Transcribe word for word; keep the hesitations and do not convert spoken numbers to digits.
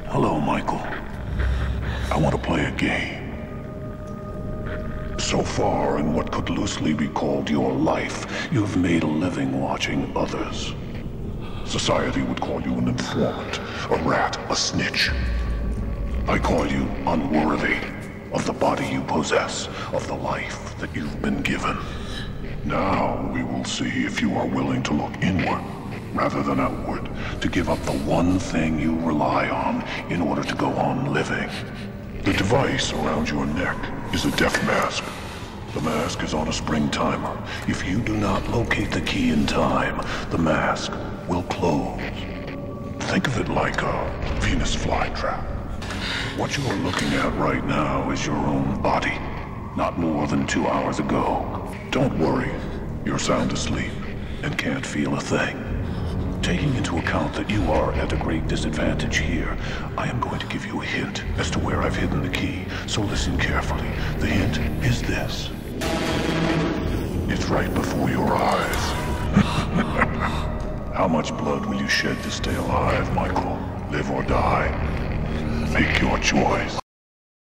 Hello, Michael. I want to play a game. So far, in what could loosely be called your life, you've made a living watching others. Society would call you an informant, a rat, a snitch. I call you unworthy of the body you possess, of the life that you've been given. Now we will see if you are willing to look inward rather than outward, to give up the one thing you rely on in order to go on living. The device around your neck is a death mask. The mask is on a spring timer. If you do not locate the key in time, the mask will close. Think of it like a Venus flytrap. What you are looking at right now is your own body, not more than two hours ago. Don't worry, you're sound asleep and can't feel a thing. Taking into account that you are at a great disadvantage here, I am going to give you a hint as to where I've hidden the key, so listen carefully. The hint is this. It's right before your eyes. How much blood will you shed to stay alive, Michael? Live or die? Make your choice.